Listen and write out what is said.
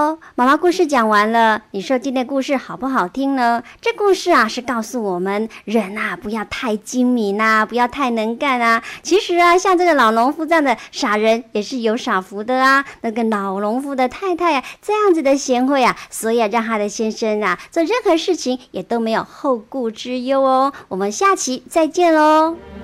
喽，妈妈故事讲完了，你说今天的故事好不好听呢？这故事啊是告诉我们人啊不要太精明啊，不要太能干啊。其实啊，像这个老农夫这样的傻人也是有傻福的啊。那个老农夫的太太啊，这样子的贤惠啊，所以啊让他的先生啊做任何事情也都没有后顾之忧哦。我们下期再见喽。